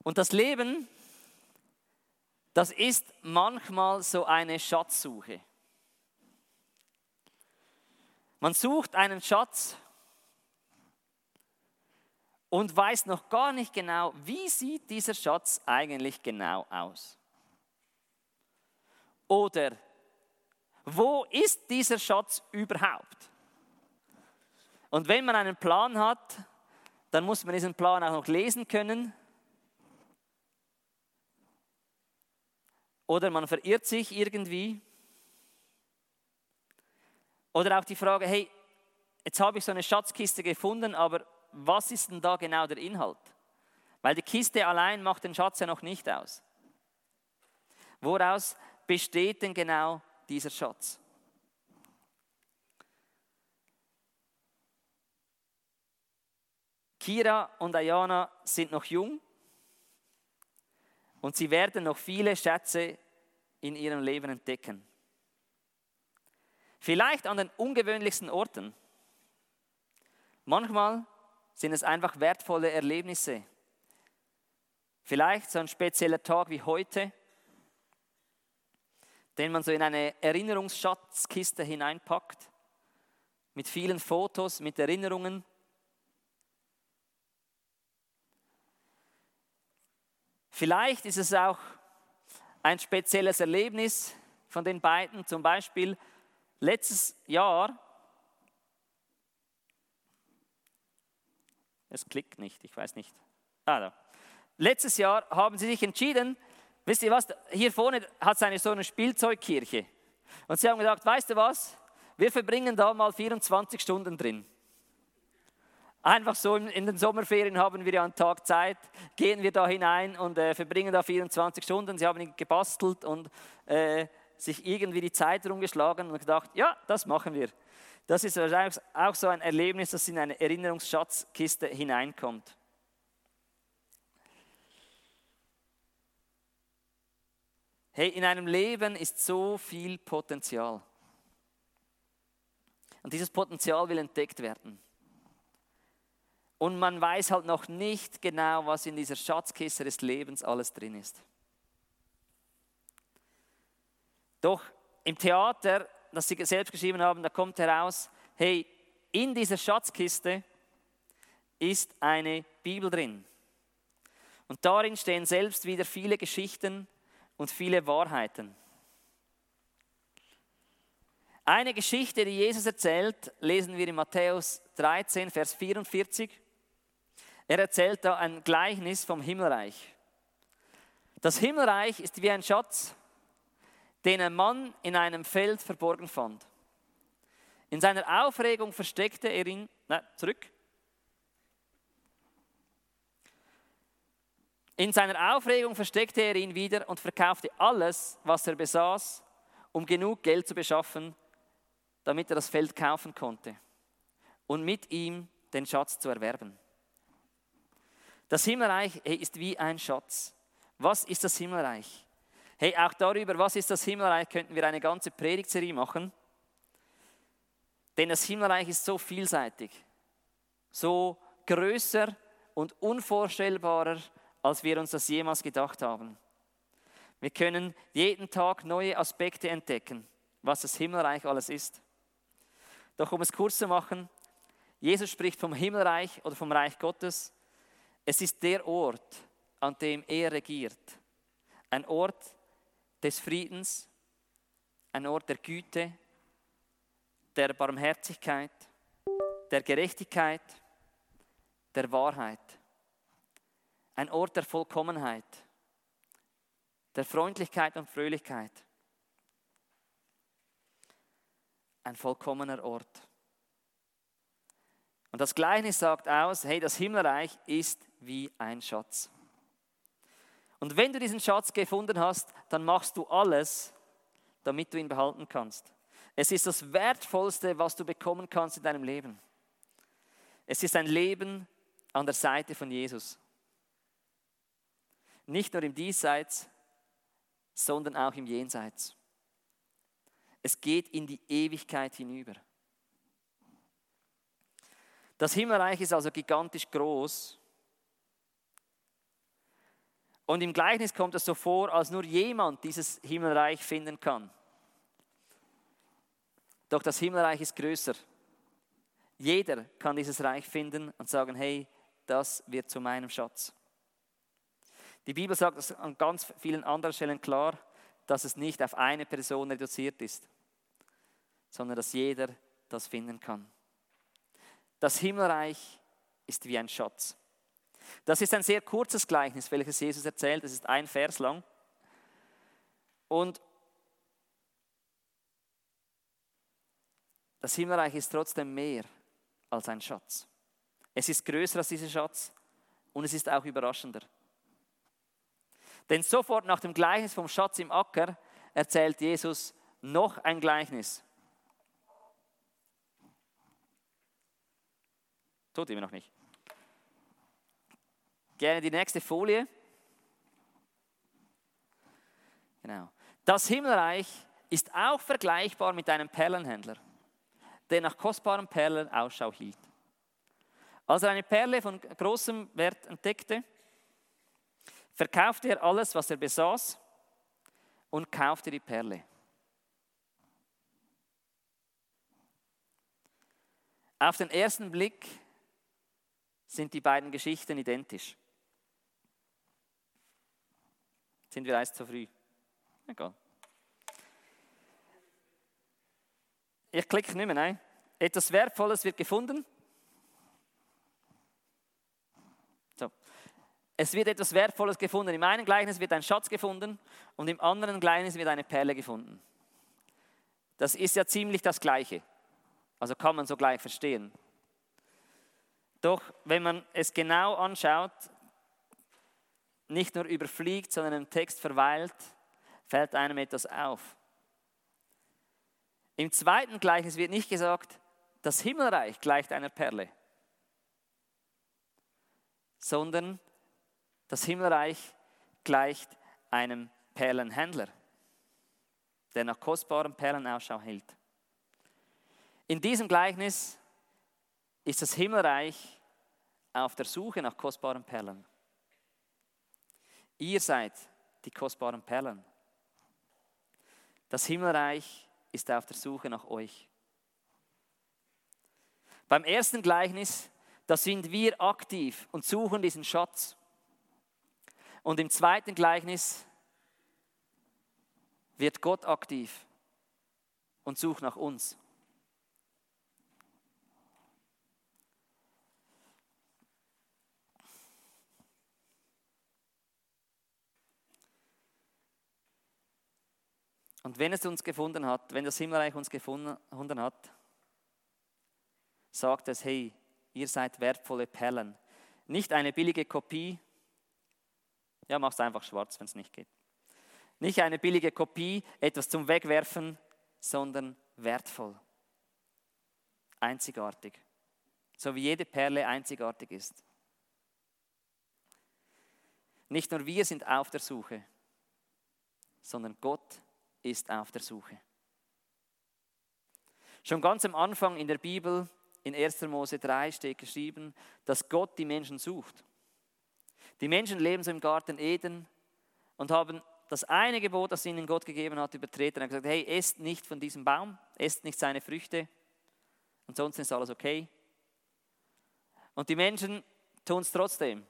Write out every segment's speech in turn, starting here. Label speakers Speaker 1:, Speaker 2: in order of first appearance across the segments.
Speaker 1: Und das Leben, das ist manchmal so eine Schatzsuche. Man sucht einen Schatz und weiß noch gar nicht genau, wie sieht dieser Schatz eigentlich genau aus. Oder wo ist dieser Schatz überhaupt? Und wenn man einen Plan hat, dann muss man diesen Plan auch noch lesen können. Oder man verirrt sich irgendwie. Oder auch die Frage, hey, jetzt habe ich so eine Schatzkiste gefunden, aber was ist denn da genau der Inhalt? Weil die Kiste allein macht den Schatz ja noch nicht aus. Woraus besteht denn genau dieser Schatz? Kira und Ayana sind noch jung und sie werden noch viele Schätze in ihrem Leben entdecken. Vielleicht an den ungewöhnlichsten Orten. Manchmal sind es einfach wertvolle Erlebnisse. Vielleicht so ein spezieller Tag wie heute, den man so in eine Erinnerungsschatzkiste hineinpackt, mit vielen Fotos, mit Erinnerungen. Vielleicht ist es auch ein spezielles Erlebnis von den beiden, zum Beispiel letztes Jahr, es klickt nicht, ich weiß nicht. Da. Letztes Jahr haben sie sich entschieden, wisst ihr was, hier vorne hat es so eine Spielzeugkirche. Und sie haben gesagt, weißt du was, wir verbringen da mal 24 Stunden drin. Einfach so in den Sommerferien haben wir ja einen Tag Zeit, gehen wir da hinein und verbringen da 24 Stunden. Sie haben gebastelt und sich irgendwie die Zeit rumgeschlagen und gedacht, ja, das machen wir. Das ist wahrscheinlich auch so ein Erlebnis, das in eine Erinnerungsschatzkiste hineinkommt. Hey, in einem Leben ist so viel Potenzial. Und dieses Potenzial will entdeckt werden. Und man weiß halt noch nicht genau, was in dieser Schatzkiste des Lebens alles drin ist. Doch im Theater, das sie selbst geschrieben haben, da kommt heraus, hey, in dieser Schatzkiste ist eine Bibel drin. Und darin stehen selbst wieder viele Geschichten und viele Wahrheiten. Eine Geschichte, die Jesus erzählt, lesen wir in Matthäus 13, Vers 44. Er erzählt da ein Gleichnis vom Himmelreich. Das Himmelreich ist wie ein Schatz, den ein Mann in einem Feld verborgen fand. In seiner Aufregung versteckte er ihn, In seiner Aufregung versteckte er ihn wieder und verkaufte alles, was er besaß, um genug Geld zu beschaffen, damit er das Feld kaufen konnte und mit ihm den Schatz zu erwerben. Das Himmelreich ist wie ein Schatz. Was ist das Himmelreich? Hey, auch darüber, was ist das Himmelreich, könnten wir eine ganze Predigtserie machen. Denn das Himmelreich ist so vielseitig, so größer und unvorstellbarer, als wir uns das jemals gedacht haben. Wir können jeden Tag neue Aspekte entdecken, was das Himmelreich alles ist. Doch um es kurz zu machen, Jesus spricht vom Himmelreich oder vom Reich Gottes. Es ist der Ort, an dem er regiert. Ein Ort des Friedens, ein Ort der Güte, der Barmherzigkeit, der Gerechtigkeit, der Wahrheit. Ein Ort der Vollkommenheit, der Freundlichkeit und Fröhlichkeit. Ein vollkommener Ort. Und das Gleichnis sagt aus, hey, das Himmelreich ist wie ein Schatz. Und wenn du diesen Schatz gefunden hast, dann machst du alles, damit du ihn behalten kannst. Es ist das Wertvollste, was du bekommen kannst in deinem Leben. Es ist ein Leben an der Seite von Jesus. Nicht nur im Diesseits, sondern auch im Jenseits. Es geht in die Ewigkeit hinüber. Das Himmelreich ist also gigantisch groß. Und im Gleichnis kommt es so vor, als nur jemand dieses Himmelreich finden kann. Doch das Himmelreich ist größer. Jeder kann dieses Reich finden und sagen, hey, das wird zu meinem Schatz. Die Bibel sagt es an ganz vielen anderen Stellen klar, dass es nicht auf eine Person reduziert ist, sondern dass jeder das finden kann. Das Himmelreich ist wie ein Schatz. Das ist ein sehr kurzes Gleichnis, welches Jesus erzählt. Es ist ein Vers lang. Und das Himmelreich ist trotzdem mehr als ein Schatz. Es ist größer als dieser Schatz und es ist auch überraschender. Denn sofort nach dem Gleichnis vom Schatz im Acker erzählt Jesus noch ein Gleichnis. Tut immer noch nicht. Gerne die nächste Folie. Genau. Das Himmelreich ist auch vergleichbar mit einem Perlenhändler, der nach kostbaren Perlen Ausschau hielt. Als er eine Perle von großem Wert entdeckte, verkaufte er alles, was er besaß, und kaufte die Perle. Auf den ersten Blick sind die beiden Geschichten identisch. Sind wir erst zu früh? Egal. Ich klicke nicht mehr, nein. Etwas Wertvolles wird gefunden. So. Es wird etwas Wertvolles gefunden. Im einen Gleichnis wird ein Schatz gefunden und im anderen Gleichnis wird eine Perle gefunden. Das ist ja ziemlich das Gleiche. Also kann man so gleich verstehen. Doch wenn man es genau anschaut, nicht nur überfliegt, sondern im Text verweilt, fällt einem etwas auf. Im zweiten Gleichnis wird nicht gesagt, das Himmelreich gleicht einer Perle, sondern das Himmelreich gleicht einem Perlenhändler, der nach kostbaren Perlen Ausschau hält. In diesem Gleichnis ist das Himmelreich auf der Suche nach kostbaren Perlen. Ihr seid die kostbaren Perlen. Das Himmelreich ist auf der Suche nach euch. Beim ersten Gleichnis, da sind wir aktiv und suchen diesen Schatz. Und im zweiten Gleichnis wird Gott aktiv und sucht nach uns. Und wenn es uns gefunden hat, wenn das Himmelreich uns gefunden hat, sagt es, hey, ihr seid wertvolle Perlen. Nicht eine billige Kopie, ja, mach's einfach schwarz, wenn es nicht geht. Nicht eine billige Kopie, etwas zum Wegwerfen, sondern wertvoll. Einzigartig. So wie jede Perle einzigartig ist. Nicht nur wir sind auf der Suche, sondern Gott ist auf der Suche. Schon ganz am Anfang in der Bibel, in 1. Mose 3 steht geschrieben, dass Gott die Menschen sucht. Die Menschen leben so im Garten Eden und haben das eine Gebot, das ihnen Gott gegeben hat, übertreten. Er hat gesagt, hey, esst nicht von diesem Baum, esst nicht seine Früchte, ansonsten ist alles okay. Und die Menschen tun es trotzdem.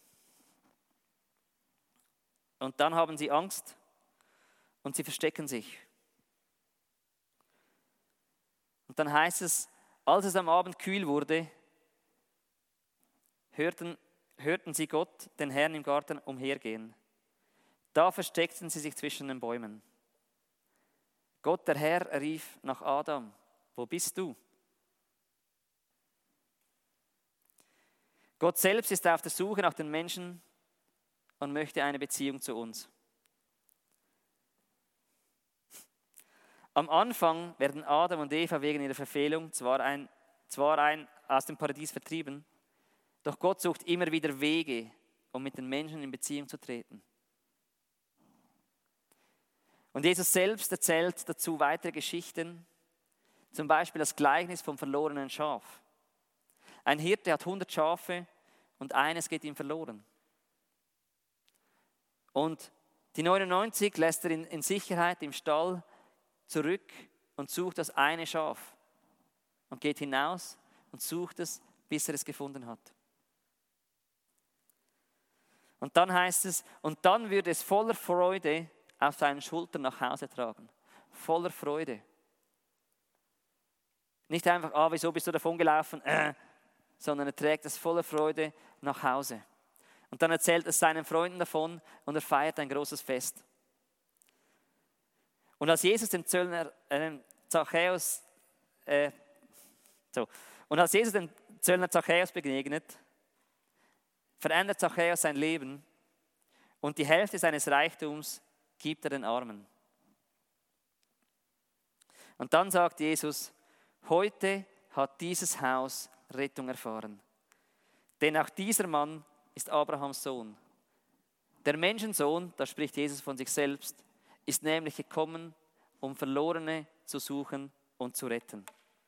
Speaker 1: Und dann haben sie Angst und sie verstecken sich. Und dann heißt es, als es am Abend kühl wurde, hörten sie Gott, den Herrn im Garten, umhergehen. Da versteckten sie sich zwischen den Bäumen. Gott, der Herr, rief nach Adam, wo bist du? Gott selbst ist auf der Suche nach den Menschen und möchte eine Beziehung zu uns. Am Anfang werden Adam und Eva wegen ihrer Verfehlung zwar aus dem Paradies vertrieben, doch Gott sucht immer wieder Wege, um mit den Menschen in Beziehung zu treten. Und Jesus selbst erzählt dazu weitere Geschichten, zum Beispiel das Gleichnis vom verlorenen Schaf. Ein Hirte hat 100 Schafe und eines geht ihm verloren. Und die 99 lässt er in Sicherheit im Stall zurück und sucht das eine Schaf und geht hinaus und sucht es, bis er es gefunden hat. Und dann heißt es, und dann würde es voller Freude auf seinen Schultern nach Hause tragen. Voller Freude. Nicht einfach, wieso bist du davon gelaufen, sondern er trägt es voller Freude nach Hause. Und dann erzählt es seinen Freunden davon und er feiert ein großes Fest. Und als Jesus dem Zöllner Zachäus begegnet, verändert Zachäus sein Leben und die Hälfte seines Reichtums gibt er den Armen. Und dann sagt Jesus, heute hat dieses Haus Rettung erfahren. Denn auch dieser Mann ist Abrahams Sohn. Der Menschensohn, da spricht Jesus von sich selbst, ist nämlich gekommen, um Verlorene zu suchen und zu retten.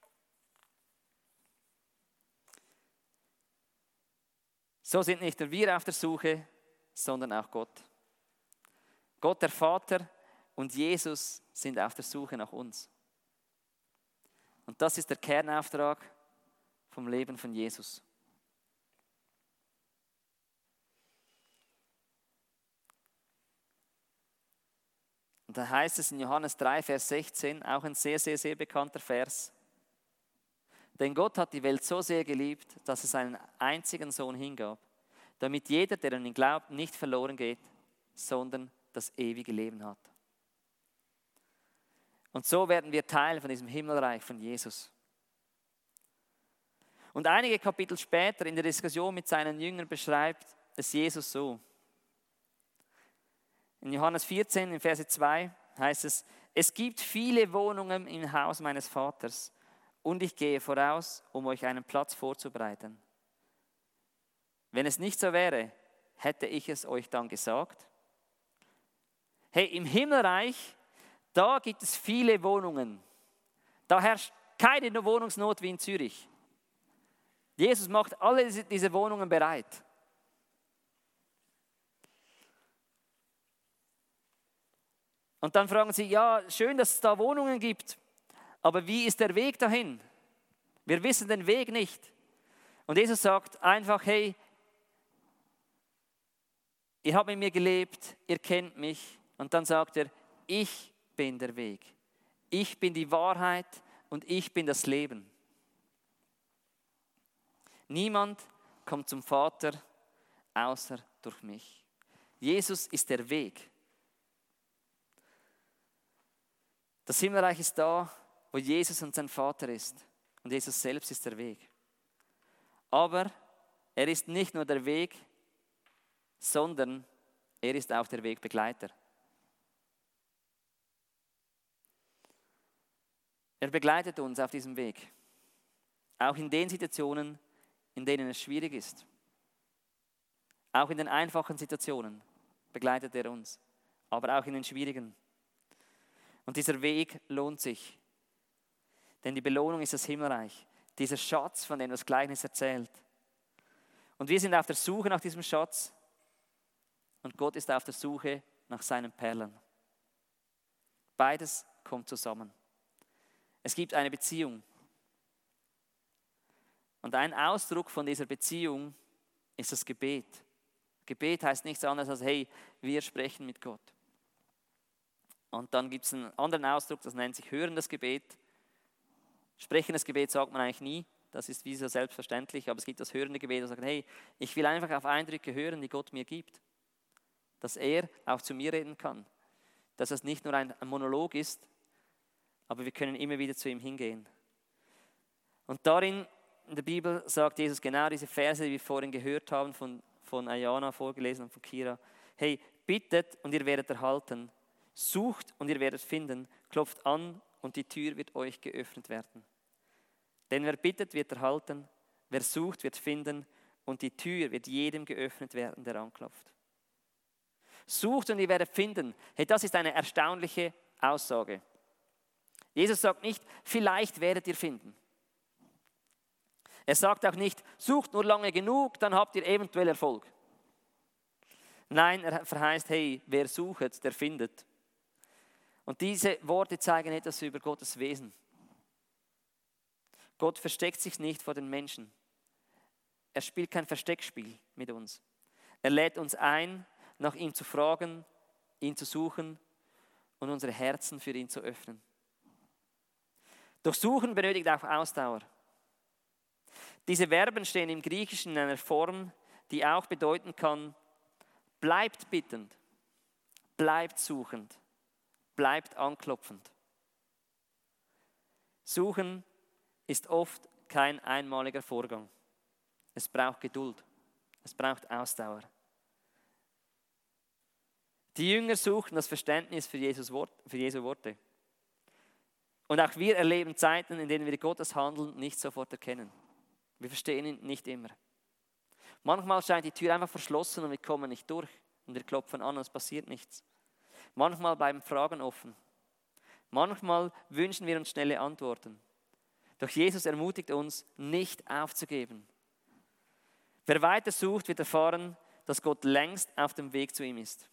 Speaker 1: So sind nicht nur wir auf der Suche, sondern auch Gott. Gott der Vater und Jesus sind auf der Suche nach uns. Und das ist der Kernauftrag vom Leben von Jesus. Und da heißt es in Johannes 3, Vers 16, auch ein sehr, sehr, sehr bekannter Vers. Denn Gott hat die Welt so sehr geliebt, dass er seinen einzigen Sohn hingab, damit jeder, der an ihn glaubt, nicht verloren geht, sondern das ewige Leben hat. Und so werden wir Teil von diesem Himmelreich von Jesus. Und einige Kapitel später in der Diskussion mit seinen Jüngern beschreibt es Jesus so. In Johannes 14, in Verse 2 heißt es, es gibt viele Wohnungen im Haus meines Vaters und ich gehe voraus, um euch einen Platz vorzubereiten. Wenn es nicht so wäre, hätte ich es euch dann gesagt. Hey, im Himmelreich, da gibt es viele Wohnungen. Da herrscht keine Wohnungsnot wie in Zürich. Jesus macht alle diese Wohnungen bereit. Und dann fragen sie, ja, schön, dass es da Wohnungen gibt, aber wie ist der Weg dahin? Wir wissen den Weg nicht. Und Jesus sagt einfach, hey, ihr habt mit mir gelebt, ihr kennt mich. Und dann sagt er, ich bin der Weg. Ich bin die Wahrheit und ich bin das Leben. Niemand kommt zum Vater außer durch mich. Jesus ist der Weg. Das Himmelreich ist da, wo Jesus und sein Vater ist. Und Jesus selbst ist der Weg. Aber er ist nicht nur der Weg, sondern er ist auch der Wegbegleiter. Er begleitet uns auf diesem Weg. Auch in den Situationen, in denen es schwierig ist. Auch in den einfachen Situationen begleitet er uns. Aber auch in den schwierigen. Und dieser Weg lohnt sich. Denn die Belohnung ist das Himmelreich. Dieser Schatz, von dem das Gleichnis erzählt. Und wir sind auf der Suche nach diesem Schatz. Und Gott ist auf der Suche nach seinen Perlen. Beides kommt zusammen. Es gibt eine Beziehung. Und ein Ausdruck von dieser Beziehung ist das Gebet. Gebet heißt nichts anderes als, hey, wir sprechen mit Gott. Und dann gibt es einen anderen Ausdruck, das nennt sich hörendes Gebet. Sprechendes Gebet sagt man eigentlich nie, das ist wie so selbstverständlich, aber es gibt das hörende Gebet, das sagt, hey, ich will einfach auf Eindrücke hören, die Gott mir gibt. Dass er auch zu mir reden kann. Dass es nicht nur ein Monolog ist, aber wir können immer wieder zu ihm hingehen. Und darin in der Bibel sagt Jesus genau diese Verse, die wir vorhin gehört haben, von Ayana vorgelesen und von Kira. Hey, bittet und ihr werdet erhalten. Sucht und ihr werdet finden. Klopft an und die Tür wird euch geöffnet werden. Denn wer bittet, wird erhalten. Wer sucht, wird finden. Und die Tür wird jedem geöffnet werden, der anklopft. Sucht und ihr werdet finden. Hey, das ist eine erstaunliche Aussage. Jesus sagt nicht, vielleicht werdet ihr finden. Er sagt auch nicht, sucht nur lange genug, dann habt ihr eventuell Erfolg. Nein, er verheißt, hey, wer sucht, der findet. Und diese Worte zeigen etwas über Gottes Wesen. Gott versteckt sich nicht vor den Menschen. Er spielt kein Versteckspiel mit uns. Er lädt uns ein, nach ihm zu fragen, ihn zu suchen und unsere Herzen für ihn zu öffnen. Doch Suchen benötigt auch Ausdauer. Diese Verben stehen im Griechischen in einer Form, die auch bedeuten kann, bleibt bittend, bleibt suchend, bleibt anklopfend. Suchen ist oft kein einmaliger Vorgang. Es braucht Geduld, es braucht Ausdauer. Die Jünger suchten das Verständnis für Jesu Worte. Und auch wir erleben Zeiten, in denen wir Gottes Handeln nicht sofort erkennen. Wir verstehen ihn nicht immer. Manchmal scheint die Tür einfach verschlossen und wir kommen nicht durch. Und wir klopfen an und es passiert nichts. Manchmal bleiben Fragen offen. Manchmal wünschen wir uns schnelle Antworten. Doch Jesus ermutigt uns, nicht aufzugeben. Wer weiter sucht, wird erfahren, dass Gott längst auf dem Weg zu ihm ist.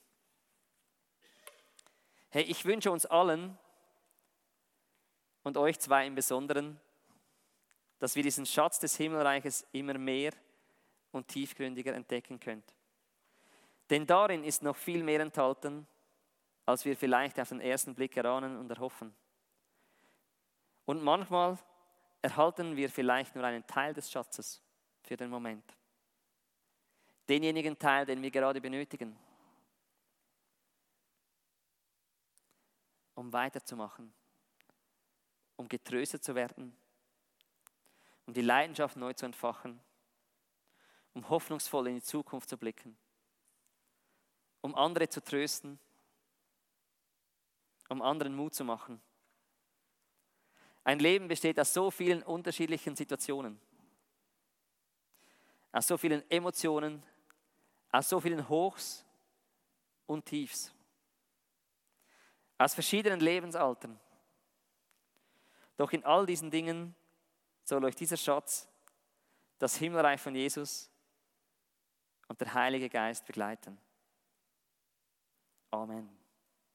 Speaker 1: Hey, ich wünsche uns allen und euch zwei im Besonderen, dass wir diesen Schatz des Himmelreiches immer mehr und tiefgründiger entdecken könnt. Denn darin ist noch viel mehr enthalten, als wir vielleicht auf den ersten Blick erahnen und erhoffen. Und manchmal erhalten wir vielleicht nur einen Teil des Schatzes für den Moment. Denjenigen Teil, den wir gerade benötigen, um weiterzumachen, um getröstet zu werden, um die Leidenschaft neu zu entfachen, um hoffnungsvoll in die Zukunft zu blicken, um andere zu trösten, um anderen Mut zu machen. Ein Leben besteht aus so vielen unterschiedlichen Situationen, aus so vielen Emotionen, aus so vielen Hochs und Tiefs, aus verschiedenen Lebensaltern. Doch in all diesen Dingen soll euch dieser Schatz, das Himmelreich von Jesus und der Heilige Geist begleiten. Amen.